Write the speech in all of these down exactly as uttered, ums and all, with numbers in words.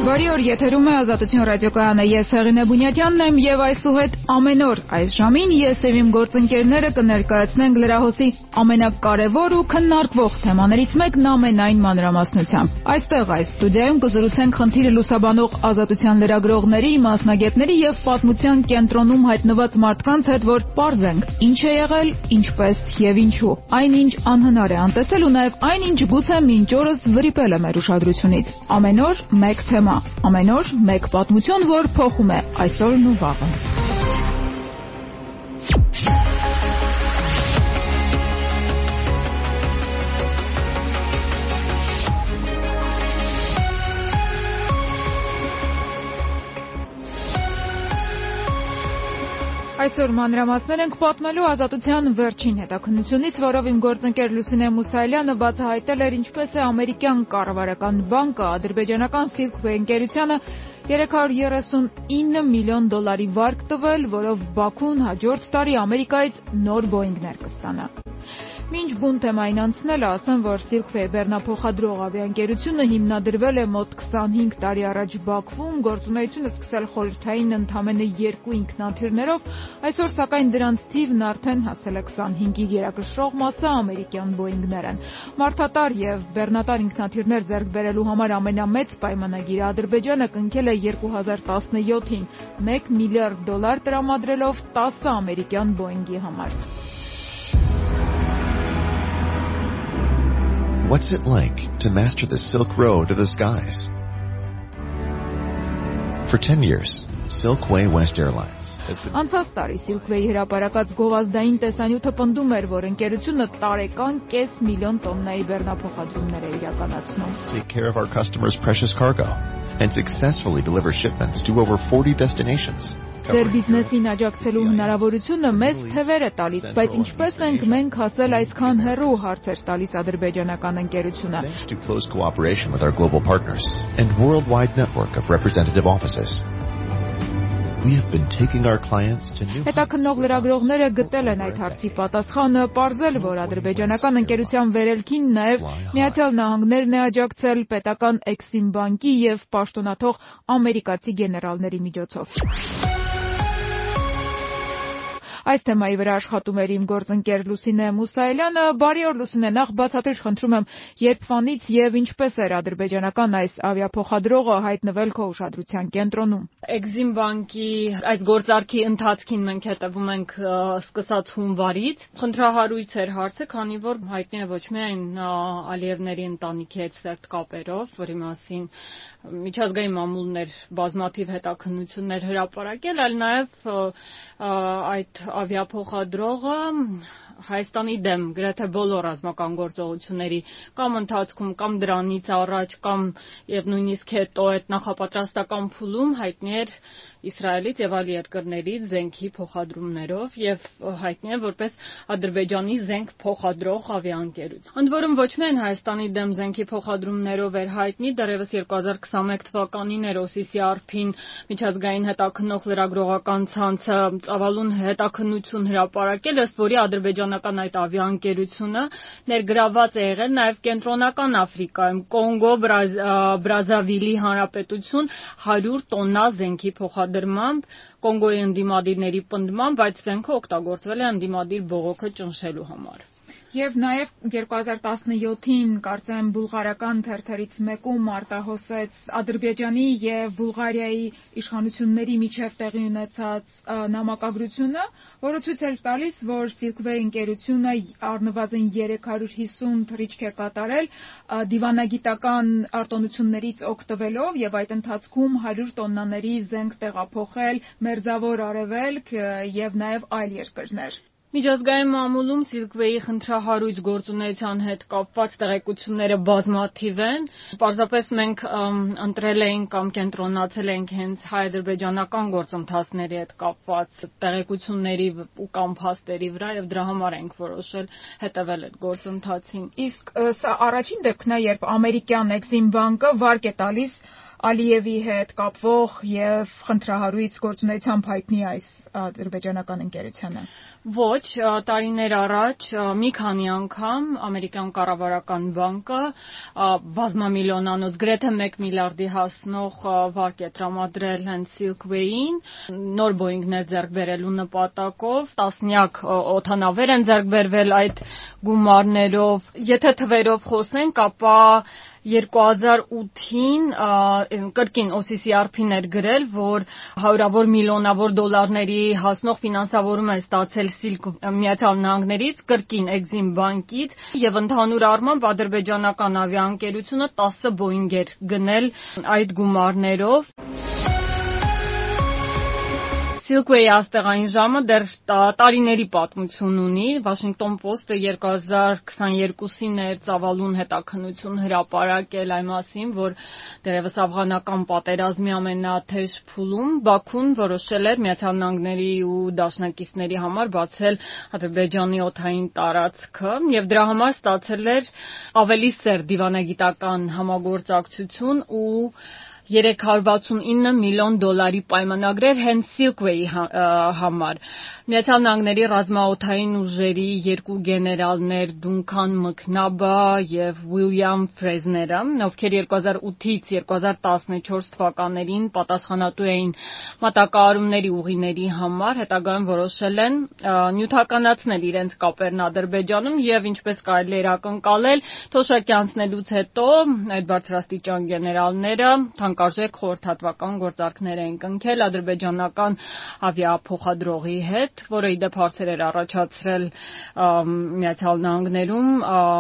Բարի օր, եթերում է Ազատություն ռադիոկայանը, ես Հեղինե Բունյատյանն եմ եւ այսուհետ ամեն օր այս ժամին ես եւ իմ գործընկերները կներկայացնենք լրահոսի ամենակարևոր ու քննարկվող թեմաներից մեկն ամենայն մանրամասնությամբ։ Այստեղ այս ստուդիայում կզրուցենք խնդիրը լուսաբանող ազատության լրագրողների, մասնագետների եւ պատմության կենտրոնում հայտնված մարդկանց հետ, որ պարզենք ինչ է եղել, ինչպես եւ ինչու։ Այնինչ անհնար է անտեսել ու նաեւ այնինչ գուցե մինչ օրս վրիպել է մեր ուշադրությունից։ Ամեն օր մեկ թեմա, ամեն օր մեկ պատմություն, որ փոխում է այսօրն ու վաղը։ Այսօր մանրամասներ ենք պատմելու ազատության վերջին հետաքննությունից, որով իմ գործընկեր Լուսինե Մուսայելյանը բացահայտել էր ինչպես է ամերիկյան կառավարական բանկը ադրբեջանական Silkway ընկերությանը երեք հարյուր երեսունինը միլիոն դոլարի վարկ տվել, որով Բաքուն հաջորդ տարի Ամերիկայից նոր Boeing-ներ կստանա։ Մինչ բուն թեմային անցնելը ասեմ, որ Silkway բեռնափոխադրող ավիաընկերությունը հիմնադրվել է մոտ քսանհինգ տարի առաջ Բաքվում, գործունեությունը սկսել խորհրդային ընդամենը երկու ինքնաթիռներով, այսօր սակայն դրանց թիվն արդեն հասել է քսանհինգի, գերակշռող մասը ամերիկյան Boeing-ներ են։ Մարդատար եւ բեռնատար ինքնաթիռներ ձեռք բերելու համար ամենամեծ պայմանագիրը Ադրբեջանը կնքել է երկու հազար տասնյոթին մեկ միլիարդ դոլար տրամադրելով տասը ամերիկյան Boeing-ի համար։ What's it like to master the Silk Road of the skies? For ten years, Silkway West Airlines has been... Անցած տարի Silkway-ի հրապարակած գովազդային տեսանյութը պնդում էր, որ ընկերությունը տարեկան կես միլիոն տոննայի բեռնափոխադրումներ է իրականացնում։ Take care of our customers' precious cargo and successfully deliver shipments to over forty destinations. Ձեր բիզնեսին աջակցելու հնարավորությունը մեծ թվեր է տալիս, բայց ինչպես ենք մենք հասել այսքան հեռու, հարցեր տալիս ադրբեջանական ընկերությունը։ Thanks to close cooperation with our global partners and worldwide network of representative offices. We have been taking our clients to new... Հետաքննող լրագրողները գտել են այդ հարցի պատասխանը, պարզել, որ ադրբեջանական ընկերության վերելքին նաև Միացյալ Նահանգներն է աջակցել պետական Exim բանկի եւ պաշտոնաթող ամերիկացի գեներալների միջոցով։ Այս թեմայի վրա աշխատում էր իմ գործընկեր Լուսինե Մուսայելյանը։ Բարի օր, Լուսինե, նախ բացատրիր խնդրում եմ, երբվանից եւ ինչպես էր ադրբեջանական այս ավիափոխադրողը հայտնվել քո ուշադրության կենտրոնում։ Exim բանկի այս գործարքի ընթացքին մենք հետևում ենք սկսած հունվարից։ Խնդրահարույց էր հարցը, քանի որ հայտնի է ոչ միայն Ալիևների ընտանիքի հետ սերտ կապերով, որի մասին միջազգային մամուլներ բազմաթիվ հետաքննություններ հրապարակել, այլ նաև այդ ավիափոխադրողը Հայաստանի դեմ գրեթե բոլոր ռազմական գործողությունների կամ ընթացքում կամ դրանից առաջ կամ եւ նույնիսկ հետո այդ նախապատրաստական փուլում հայտնի էր Իսրայելից եւ այլ երկրներից զենքի փոխադրումներով եւ հայտնի է որպես Ադրբեջանի զենք փոխադրող ավիաընկերություն։ Ընդ որում ոչ միայն Հայաստանի դեմ զենքի փոխադրումներով էր հայտնի, դեռևս երկու հազար քսանմեկ թվականին էր օ սի սի արփին միջազգային հետաքննող լրագրողական ցանցը ծավալուն հետաքննություն հրապարակել, ըստ որի ադրբեջանական այդ ավիաընկերությունը ներգրաված է եղել նաեւ կենտրոնական Աֆրիկայում, Կոնգո, Բրազավիլի հանրապետություն հարյուր տոննա զենքի փոխադրմամբ, Կոնգոյի ընդդիմադիրների պնդմամբ այդ զենքը օգտագործվել է ընդդիմադիր բողոքը ճնշելու համար։ Եվ նաև երկու հազար տասնյոթին կարծեմ բուլղարական թերթերից մեկում արտահոսեց Ադրբեջանի եւ Բուլղարիայի իշխանությունների միջև տեղի ունեցած նամակագրությունը, որը ցույց էր տալիս, որ Silkway ընկերությունը առնվազն երեք հարյուր հիսուն թռիչք է կատարել դիվանագիտական արտոնություններից օգտվելով եւ այդ ընթացքում հարյուր տոննաների զենք տեղափոխել Մերձավոր Արևելք եւ նաև այլ երկրներ։ Միջազգային մամուլում Silkway-ի խնդրահարույց գործունեության հետ կապված տեղեկությունները բազմաթիվ են։ Պարզապես մենք ընտրել էինք կամ կենտրոնացել էինք հենց հայ-ադրբեջանական գործընթացների հետ կապված տեղեկությունների ու կամ փաստերի վրա եւ դրա համար ենք որոշել հետևել այդ գործընթացին։ Իսկ սա առաջին դեպքն է, երբ ամերիկյան Exim բանկը վարկ է տալիս Ալիևի հետ կապվող եւ խնդրահարույց գործունեությամբ հայտնի այս ադրբեջանական ընկերությանը։ Ոչ, տարիներ առաջ մի քանի անգամ ամերիկյան կառավարական բանկը բազմամիլիոնանոց գրեթե մեկ միլիարդի հասնող վարկ է տրամադրել հենց Silkway-ին, նոր Boeing-ներ ձեռք բերելու նպատակով, տասնյակ օդանավեր են ձեռք բերվել այդ գումարներով։ Եթե թվերով խոսենք, ապա երկու հազար ութին կրկին օ սի սի ար փի-ն էր գրել, որ հարյուրավոր միլիոնավոր դոլարների հասնող ֆինանսավորում է ստացել Միացյալ Նահանգներից, կրկին Exim բանկից, եւ ընդհանուր առմամբ ադրբեջանական ավիաընկերությունը տասը Boeing էր գնել այդ գումարներով։ Silkway աստեղային ժամը դեռ տարիների պատմություն ունի։ Washington Post-ը երկու հազար քսաներկուսին էր ծավալուն հետաքննություն հրապարակել այն մասին, որ դեռևս աֆղանական պատերազմի ամենաթեժ փուլում Բաքուն որոշել էր Միացյալ Նահանգների ու դաշնակիցների համար բացել Ադրբեջանի օդային տարածքը եւ դրա համար ստացել էր ավելի սերտ դիվանագիտական համագործակցություն ու երեք հարյուր վաթսունինը միլիոն դոլարի պայմանագրեր հենց Silkway-ի համար։ Միացյալ Նահանգների ռազմաօդային ուժերի երկու գեներալներ Դունքան Մքնաբը եւ Ուիլյամ Ֆրեզները, ովքեր երկու հազար ութից երկու հազար տասնչորս թվականներին պատասխանատու էին մատակարարումների ուղիների համար, հետագայում որոշել են նյութականացնել իրենց կապերն Ադրբեջանում եւ ինչպես կարելի էր ակնկալել, թոշակի անցնելուց հետո այդ բարձրաստիճան գեներալները թանկարժեք խորհրդատվական գործարքներ էին կնքել ադրբեջանական ավիափոխադրողի հետ, որը իդեպ հարցեր էր առաջացրել Միացյալ Նահանգներում,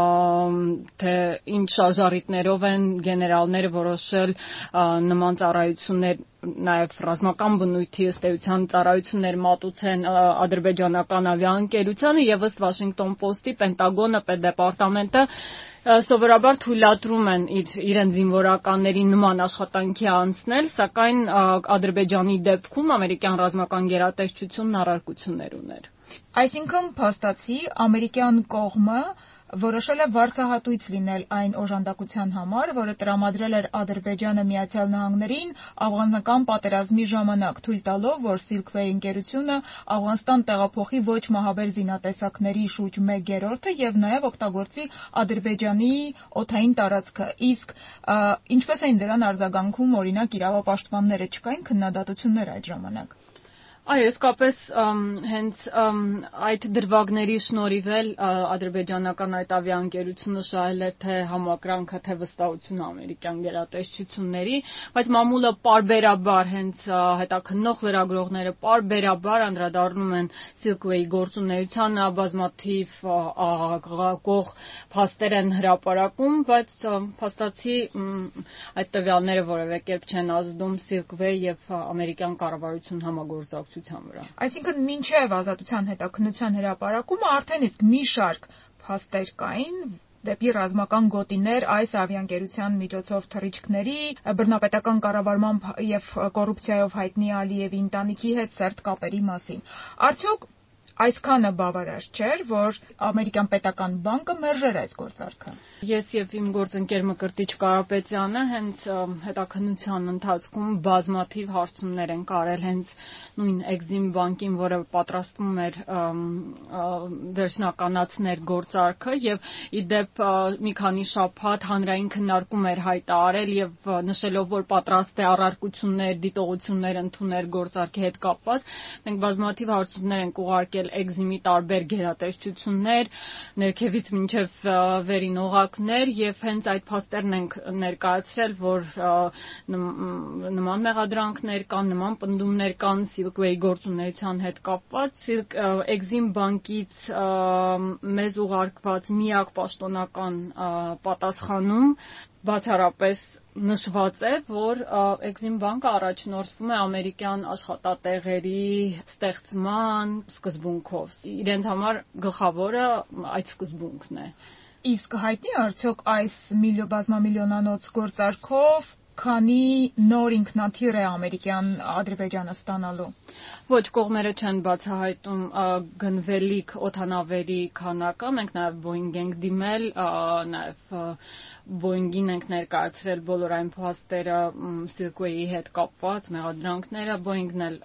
թե ինչ շարժառիթներով են գեներալները որոշել նման ծառայություններ, նաև ռազմական բնույթի ըստ էության ծառայություններ մատուցեն ադրբեջանական ավիաընկերությանը եւ ըստ Washington Post-ի Պենտագոնը, պետդեպարտամենտը սովորաբար թույլատրում են իրենց զինվորականներին նման աշխատանքի անցնել, սակայն Ադրբեջանի դեպքում ամերիկյան ռազմական գերատեսչությունն առարկություններ ուներ։ Այսինքն փաստացի ամերիկյան կողմը որոշել է վարձահատույց լինել այն օժանդակության համար, որը տրամադրել էր Ադրբեջանը Միացյալ Նահանգներին աֆղանական պատերազմի ժամանակ, թույլ տալով, որ Silkway ընկերությունը Աֆղանստան տեղափոխի ոչ մահաբեր զինատեսակների շուրջ մեկ երրորդը եւ նաեւ օգտագործի Ադրբեջանի օդային տարածքը։ Իսկ ինչպես էին դրան արձագանքում, օրինակ, իրավապաշտպանները չկային քննադատություններ այդ ժամանակ։ Այո, իսկապես հենց այդ դրվագների շնորհիվ էլ ադրբեջանական այդ ավիաընկերությունը շահել էր թե համակրանքը, թե վստահությունը ամերիկյան գերատեսչությունների, բայց մամուլը պարբերաբար հենց հետաքննող լրագրողները պարբերաբար անդրադառնում են Silkway գործունեությանը, բազմաթիվ աղաղակող փաստեր են հրապարակում, բայց փաստացի այդ տվյալները որևէ կերպ չեն ազդում Silkway եւ ամերիկյան կառավարություն համագործակցության վրա։ Այսինքն մինչև ազատության հետաքննության հրապարակումը արդեն իսկ մի շարք փաստեր կային դեպի ռազմական գոտիներ այս ավիաընկերության միջոցով թռիչքների, բռնապետական կառավարման եւ կոռուպցիայով հայտնի Ալիևի ընտանիքի հետ սերտ կապերի մասին։ Արդյոք այսքանը բավարար չէր, որ ամերիկյան պետական բանկը մերժեր այս գործարքը։ Ես եւ իմ գործընկեր Մկրտիչ Կարապետյանը հենց հետաքննության ընթացքում բազմաթիվ հարցումներ են կարել հենց նույն Exim բանկին, որը պատրաստվում էր վերջնականացնել գործարքը եւ իդեպ մի քանի շաբաթ հանրային քննարկում էր հայտարարել եւ նշելով, որ պատրաստ է առարկություններ, դիտողություններ ընդունել գործարքի հետ կապված։ Մենք բազմաթիվ հարցումներ ենք ուղարկել Exim-ի տարբեր գերատեսչություններ, ներքևից մինչև վերին օղակներ եւ հենց այդ փաստերն ենք ներկայացրել, որ նման մեղադրանքներ կան, նման պնդումներ կան Silkway գործունեության հետ կապված։ Exim բանկից մեզ ուղարկված միակ պաշտոնական պատասխանում բացառապես նշված է, որ Exim բանկը առաջնորդվում է ամերիկյան աշխատատեղերի ստեղծման սկզբունքով։ Իրենց համար գլխավորը այդ սկզբունքն է։ Իսկ հայտնի արդյոք այս բազմամիլիոնանոց գործարքով քանի նոր ինքնաթիռ է ամերիկյան Ադրբեջանը ստանալու։ Ոչ, կողմերը չեն բացահայտում գնվելիք օդանավերի քանակը, մենք նաև Boeing ենք դիմել, նաև Boeing-ին ենք ներկայացրել բոլոր այն փաստերը Silkway-ի հետ կապված մեղադրանքները, Boeing-ն էլ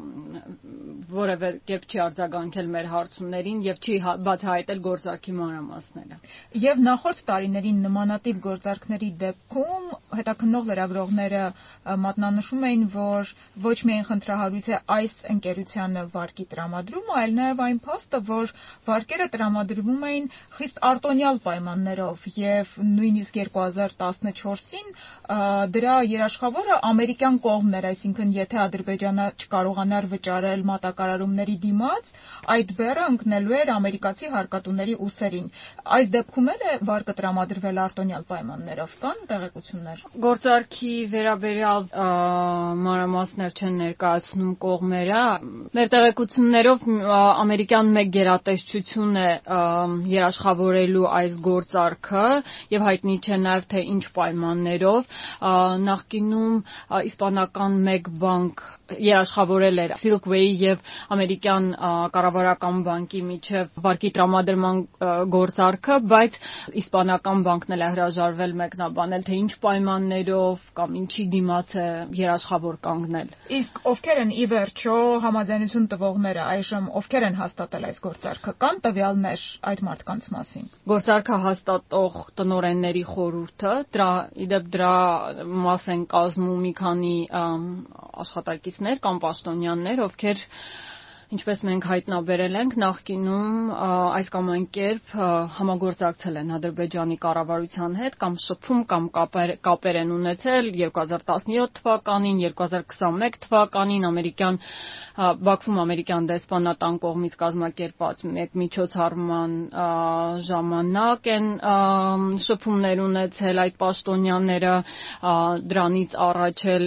որևէ կերպ չի արձագանքել մեր հարցումներին եւ չի բացահայտել գործարքի մանրամասները։ Եվ նախորդ տարիներին նմանատիպ գործարքների դեպքում հետաքննող լրագրողները մատնանշում էին, որ ոչ միայն խնդրահարույց է այս ընկերությանը վարկի տրամադրումը, այլ նաև այն փաստը, որ վարկերը տրամադրվում էին խիստ արտոնյալ պայմաններով եւ նույնիսկ երկու հազար տասնչորսին դրա երաշխավորը ամերիկյան կողմն էր, այսինքն եթե Ադրբեջանը չկարողանար վճարել մատակարարումների դիմաց, այդ բեռը ընկնելու էր ամերիկացի հարկատուների ուսերին։ Այս դեպքում էլ է վարկը տրամադրվել արտոնյալ պայմաններով, կան տեղեկություններ։ Գործարքի վերաբերյալ մանրամասներ չեն ներկայացնում կողմերը։ Մեր տեղեկություններով ամերիկյան մեկ գերատեսչություն է երաշխավորելու այս գործարքը եւ հայտնի չէ նաեւ թե ինչ պայմաններով։ Նախկինում իսպանական մեկ բանկ երաշխավորել էր Silkway եւ ամերիկյան կառավարական բանկի միջև վարկի տրամադրման գործարքը, բայց իսպանական բանկն էլ է հրաժարվել մեկնաբանել թե ինչ պայմաններով կամ ինչի դիմաց է երաշխավոր կանգնել։ Իսկ ովքեր են ի վերջո համաձայնություն տվողները այժմ, ովքեր են հաստատել այս գործարքը, կան տվյալներ այդ մարդկանց մասին։ Գործարքը հաստատող տնօրենների խորհուրդը, դրա իդեպ դրա մաս են կազմում մի քանի աշխատակիցներ կամ պաշտոնյաներ, ովքեր ինչպես մենք հայտնաբերել ենք, նախկինում այս կամ այն կերպ համագործակցել են Ադրբեջանի կառավարության հետ կամ շփում կամ կապեր, կապեր են ունեցել երկու հազար տասնյոթ թվականին, երկու հազար քսանմեկ թվականին ամերիկյան Բաքվում ամերիկյան դեսպանատան կողմից կազմակերպված մեկ միջոցառման ժամանակ են շփումներ ունեցել այդ պաշտոնյաները, դրանից առաջ էլ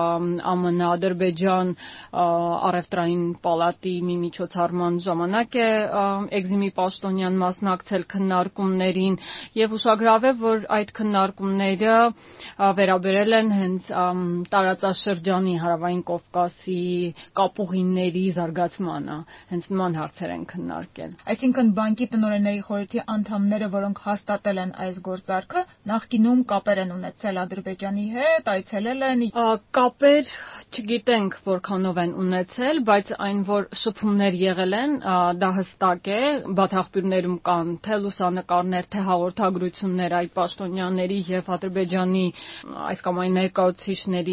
ԱՄՆ-Ադրբեջան առևտրային պալատի մի միջոցառման ժամանակ է Էգզիմի պաշտոնյան մասնակցել քննարկումներին եւ ուշագրավ է, որ այդ քննարկումները վերաբերել են հենց տարածաշրջանի Հարավային Կովկասի կապուղիների զարգացմանը, հենց նման հարցեր են քննարկել։ Այսինքն բանկի տնօրենների խորհրդի անդամները, որոնք հաստատել են այս գործարքը, նախկինում կապեր են ունեցել Ադրբեջանի հետ, այցելել են։ Կապեր չգիտենք որքանով են ունեցել, բայց այն որ շփումներ եղել են, դա հստակ է, բացախբյուրներում կան թե լուսանկարներ, թե հաղորդագրություններ այդ պաշտոնյաների եւ Ադրբեջանի այս կամ այն ներկայացուցիչների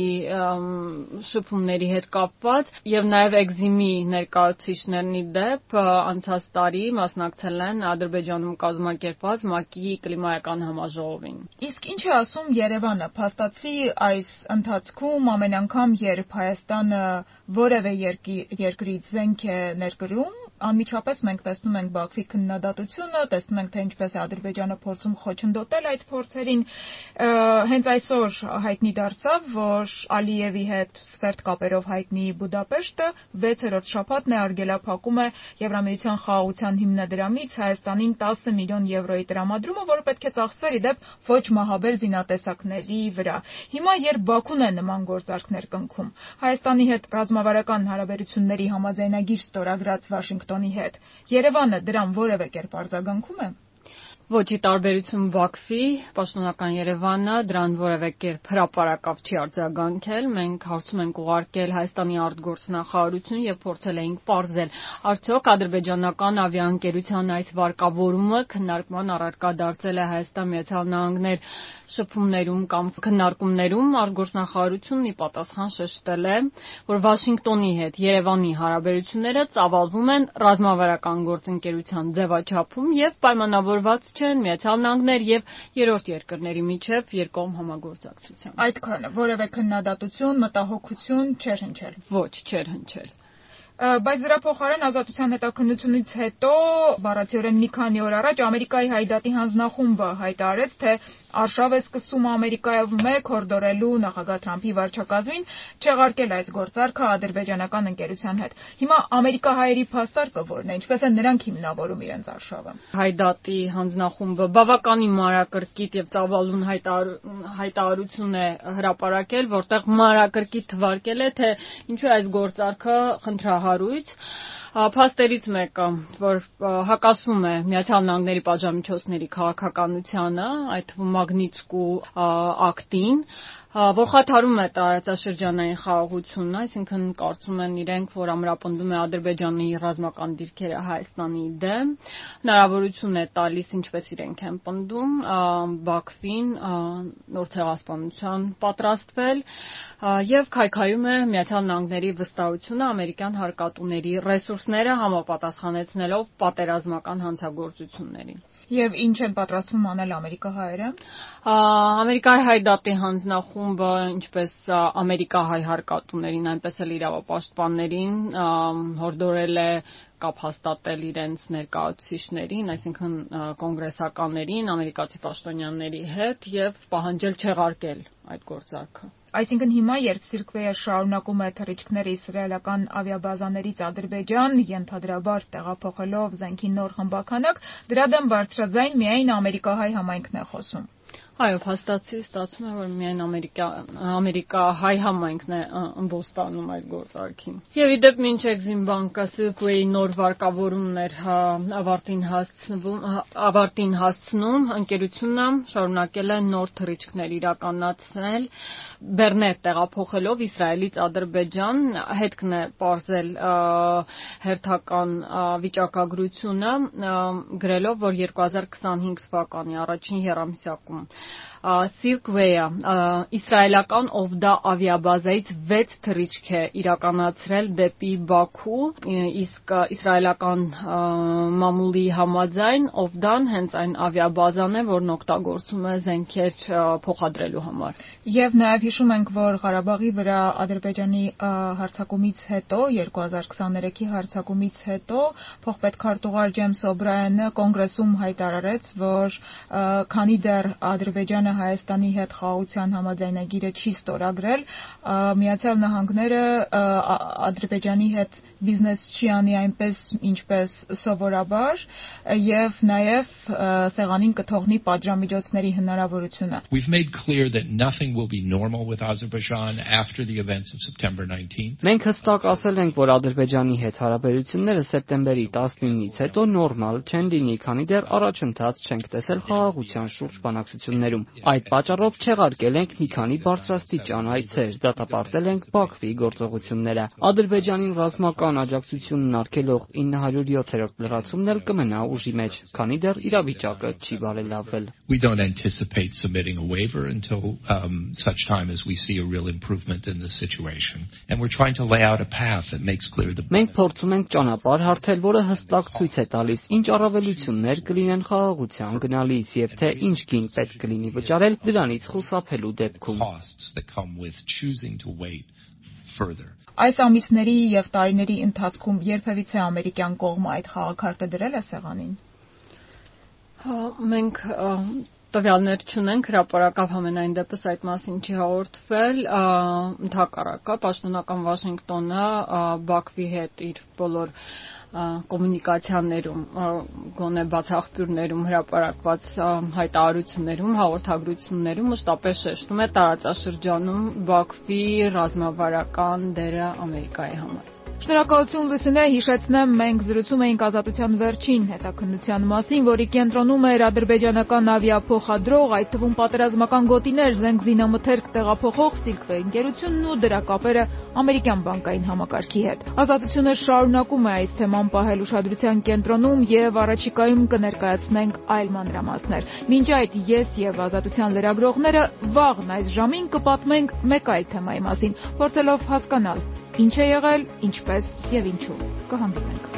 շփումների հետ կապված եւ նաեւ Էգզիմի ներկայացուցիչներն ի դեպ անցած տարի մասնակցել են Ադրբեջանում կազմակերպված ՄԱԿ-ի կլիմայական համաժողովին։ Իսկ ինչ է ասում Երևանը, փաստացի այս ընթացքում ամեն անգամ երբ Հայաստանը որևէ երկրից զենք է ներկրում, անմիջապես մենք տեսնում ենք Բաքվի քննադատությունը, տեսնում ենք թե ինչպես է Ադրբեջանը փորձում խոչընդոտել այդ փորձերին։ Հենց այսօր հայտնի դարձավ, որ Ալիևի հետ սերտ կապերով հայտնի Բուդապեշտը վեցերորդ շաբաթն է արգելափակում է Եվրամիության խաղաղության հիմնադրամից Հայաստանին տասը միլիոն եվրոյի տրամադրումը, որը պետք է ծախսվեր ի դեպ ոչ մահաբեր զինատեսակների վրա։ Հիմա երբ Բաքուն է նման գործարքներ կնքում, Հայաստանի հետ ռազմավարական հարաբերությունների համաձայնագիր ստորագրած Վաշինգտոնի հետ, Երևանը դրան որևէ կերպ արձագանքում է։ Ոչ, ի տարբերություն Բաքվի, պաշտոնական Երևանը դրան որևէ կերպ հրապարակավ չի արձագանքել։ Մենք հարցում ենք ուղարկել Հայաստանի արտգործնախարարություն եւ փորձել էինք պարզել, արդյոք ադրբեջանական ավիաընկերության այս վարկավորումը քննարկման առարկա դարձել է Հայաստան Միացյալ Նահանգներ շփումներում կամ քննարկումներում։ Արտգործնախարարությունն ի պատասխան շեշտել է, որ Վաշինգտոնի հետ Երևանի հարաբերությունները ծավալվում են ռազմավարական գործընկերության ձևաչափում եւ պայմանավորված չեն Միացյալ Նահանգներ եւ երրորդ երկրների միջև երկկողմ համագործակցության։ Այդքանը որևէ քննադատություն, մտահոգություն չէր հնչել։ Ոչ, չէր հնչել։ Բայց դրա փոխարեն ազատության հետաքննությունից հետո բառացիորեն մի քանի օր առաջ Ամերիկայի հայդատի հանձնախումբը հայտարարեց, թե Արշավ է սկսում Ամերիկայով մեկ հորդորելու նախագահ Թրամփի վարչակազմին չեղարկել այս գործարքը ադրբեջանական ընկերության հետ։ Հիմա ամերիկահայերի փաստարկը որն է, ինչպես են նրանք հիմնավորում իրենց արշավը։ Հայդատի հանձնախումբը բավականին մանրակրկիտ եւ ծավալուն հայտարարություն է հրապարակել, որտեղ մանրակրկիտ թվարկել է, թե ինչու այս գործարքը խնդրահարույց։ Փաստերից մեկը, որ հակասում է Միացյալ Նահանգների պատժամիջոցների քաղաքականությանը, այդ թվում Մագնիտսկու ակտին, որ խաթարում է տարածաշրջանային խաղաղությունը, այսինքն կարծում են իրենք, որ ամրապնդում է Ադրբեջանի ռազմական դիրքերը Հայաստանի դեմ, հնարավորություն է տալիս, ինչպես իրենք են պնդում, Բաքվին նոր ցեղասպանության պատրաստվել եւ քայքայում է Միացյալ Նահանգների վստահությունը ամերիկյան հարկատուների ռեսուրսները համապատասխանեցնելով պատերազմական հանցագործություններին։ Եվ ինչ են պատրաստվում անել ամերիկահայերը։ Ամերիկայի հայդատի հանձնախումբը, ինչպես ամերիկահայ հարկատուներին, այնպես էլ իրավապաշտպաններին հորդորել է կապ հաստատել իրենց ներկայացուցիչներին, այսինքն կոնգրեսականներին, ամերիկացի պաշտոնյաների հետ եւ պահանջել չեղարկել այդ գործարքը։ Այսինքն հիմա, երբ Սիրկվեյը շարունակում է թռիչքները իսրայելական ավիաբազաներից Ադրբեջան, ենթադրաբար տեղափոխելով զենքի նոր խմբաքանակ, դրա դեմ բարձրաձայն միայն ամերիկահայ համայնքն է խոսում։ Այո, փաստացի ստացվում է, որ միայն ամերիկահայ համայնքն է ըմբոստանում այդ գործարքին։ Եվ ի դեպ մինչ Էքզիմբանկը Սիրկվեյի նոր վարկավորումներ ավարտին հասցնում, ընկերությունը շարունակել է նոր թռիչքներ իրականացնել, բեռներ տեղափոխելով Իսրայելից Ադրբեջան, հետքն է պարզել հերթական վիճակագրությունը, գրելով, որ երկու հազար քսանհինգ թվականի առաջին եռամսյակում Սիրկվեյը իսրայելական Օվդա ավիաբազայից վեց թռիչք է իրականացրել դեպի Բաքու, իսկ իսրայելական մամուլի համաձայն Օվդան հենց այն ավիաբազան է, որն օգտագործում է զենքեր փոխադրելու համար։ Եվ նաև հիշում ենք, որ Ղարաբաղի վրա Ադրբեջանի հարձակումից հետո, երկու հազար քսաներեքի հարձակումից հետո, փոխպետքարտուղար Ջեյմս Օբրայենը կոնգրեսում հայտարարեց, որ քանի դեռ Ադրբեջանը Հայաստանի հետ խաղաղության համաձայնագիրը չի ստորագրել, Միացյալ Նահանգները Ադրբեջանի հետ բիզնես չի անի այնպես, ինչպես սովորաբար, եւ նաեւ սեղանին կթողնի պատժամիջոցների հնարավորությունը։ We've made clear that nothing will be normal with Azerbaijan after the events of September nineteenth. Մենք հստակ ասել ենք, որ Ադրբեջանի հետ հարաբերությունները սեպտեմբերի տասնինից հետո նորմալ չեն լինի, քանի դեռ առաջընթաց չենք տեսել խաղաղության շուրջ բանակցություններում։ Այդ պատճառով չեղարկել ենք մի քանի բարձրաստիճան այցեր, դատապարտել ենք Բաքվի գործողությունները։ Ադրբեջանին ռազմական աջակցությունն արգելող ինը հարյուր յոթերորդ լրացումն էլ կմնա ուժի մեջ, քանի դեռ իրավիճակը չի բարելավվել։ We don't anticipate submitting a waiver until um, such time as we see a real improvement in the situation. And we're trying to lay out a path that makes clear the Մենք փորձում ենք ճանապարհ հարթել, որը հստակ ցույց է տալիս, ինչ առավելություններ կլինեն խաղաղության գնալիս եւ թե ինչ գին պետք կլինի վճարել դրանից խուսափելու դեպքում։ Այս ամիսների եւ տարիների ընթացքում երբևիցե ամերիկյան կողմը այդ խաղաքարտը դրել է սեղանին։ Մենք տվյալներ չունենք, հրապարակավ համենայն դեպս այդ մասին չի հաղորդվել, ընդհակառակը պաշտոնական Վաշինգտոնը Բաքվի հետ իր բոլոր կոմունիկացիաներում, գոնե բացախբյուրներում հրապարակված հայտարարություններում, հաղորդագրություններում մշտապես շեշտում է տարածաշրջանում Բաքվի ռազմավարական դերը Ամերիկայի համար։ Շնորհակալություն Լուսինե, հիշեցնեմ, մենք զրուցում էինք Ազատության վերջին հետաքննության մասին, որի կենտրոնում էր ադրբեջանական ավիափոխադրող, այդ թվում պատերազմական գոտիներ, զենք զինամթերք տեղափոխող Սիրկվեյ ընկերությունն ու դրա կապերը ամերիկյան բանկային համակարգի հետ։ Ազատությունը շարունակում է այս թեման պահել ուշադրության կենտրոնում եւ առաջիկայում կներկայացնենք այլ մանրամասներ։ Մինչ այդ ես եւ Ազատության լրագրողները վաղն այս ժամին կպատմենք մեկ այլ թեմայի մասին, փորձելով հասկանալ ինչ է եղել, ինչպես եւ ինչու։ Կհանդիպենք։